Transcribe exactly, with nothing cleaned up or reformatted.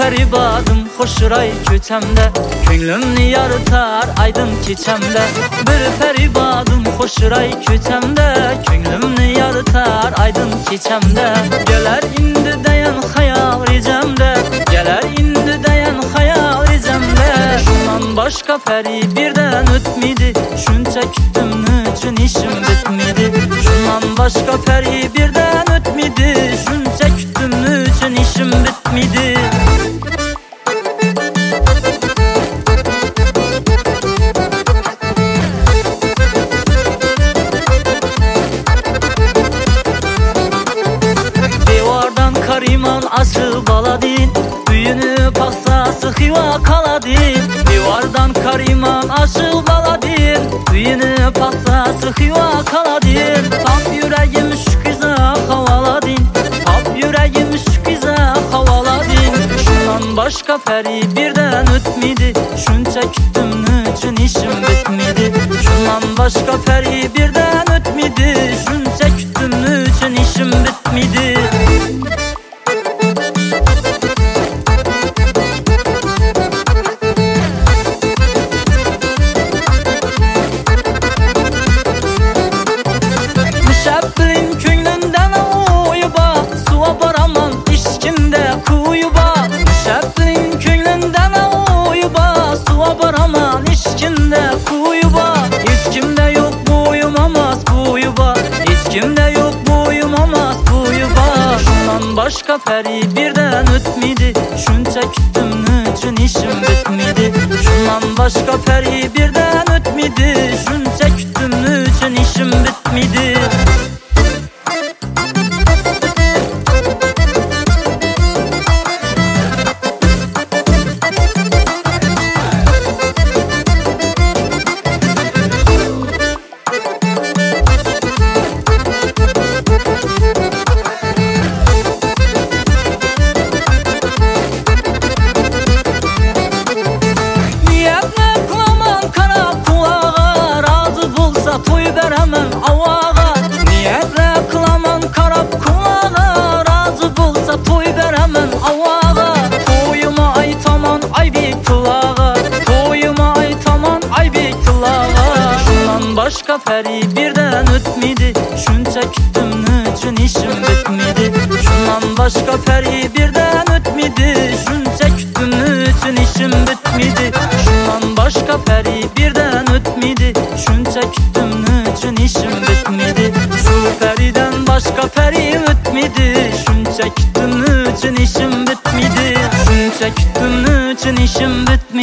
fəribadım xoşuray köçəmdə, könlümni yarıtar aydın keçəmdə. Bir fəribadım xoşuray köçəmdə, könlümni yarıtar aydın keçəmdə. Gələr indi dayan xəyal ricəmdə, gələr indi dayan xəyal ricəmdə. Şundan başqa pəri birdən ötmidi, şunca kütdüm üçün işim bitmidi. Şundan başqa pəri birdən ötmidi, şunca kütdüm üçün işim bitmidi. Devardan kariman açıb aladin, büyünü paxsası xiva kaladin. Devardan kariman açıb aladin, büyünü paxsası xiva kaladin. Tap yüreğim şükiza havaladin, tap yüreğim şükiza havaladin. Şundan başqa pəri birdən ötmidi, şunca kütdüm üçün işim bitmidi. Şundan başqa pəri birdən ötmidi, şunca kütdüm üçün işim bitmidi. Müşəbbilim könlündən uyuba, su aparamam işkimdə kuyuba. Müşəbbilim könlündən uyuba, su aparamam işkimdə kuyuba. Heç kimdə yox buyumamaz buyuba, heç kimdə yox buyumamaz buyuba. Şundan başqa pəri birdən ötmidi, şunca kütdüm üçün işim bitmidi. Şundan başqa pəri birdən ötmidi, şunca kütdüm üçün işim bitmidi. Toy verəmən avağa, niyyətlə qılaman qarab kulağa. Razı bulsa toy verəmən avağa, toyuma ay taman ay bek tulağa, toyuma ay taman ay bek tulağa. Şundan başqa pəri birdən ötmidi, şunca kütdüm üçün işim bitmidi. Şundan başqa pəri birdən ötmidi, şunca kütdüm üçün işim bitmidi. Şundan başqa pəri birdən ötmidi, şunca kütdüm üçün işim bitmidi. Şu pəridən başqa pəri ötmidi, şunca kütdüm üçün işim bitmidi. Şunca kütdüm üçün işim bitmidi.